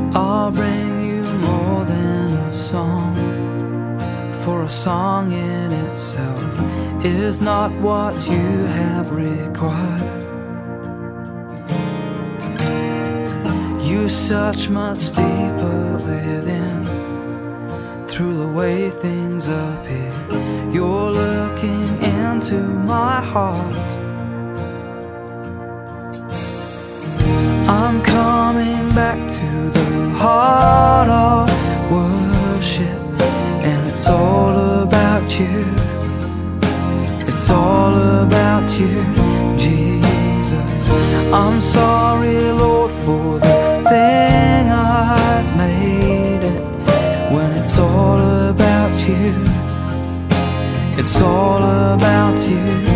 I'll bring you more than a song, for a song in itself is not what you have required. You search much deeper within, through the way things appear. You're looking into my heart. I'm coming back to the heart of worship, and it's all about you. It's all about you, Jesus. I'm sorry, Lord, for the thing I've made it, when it's all about you. It's all about you.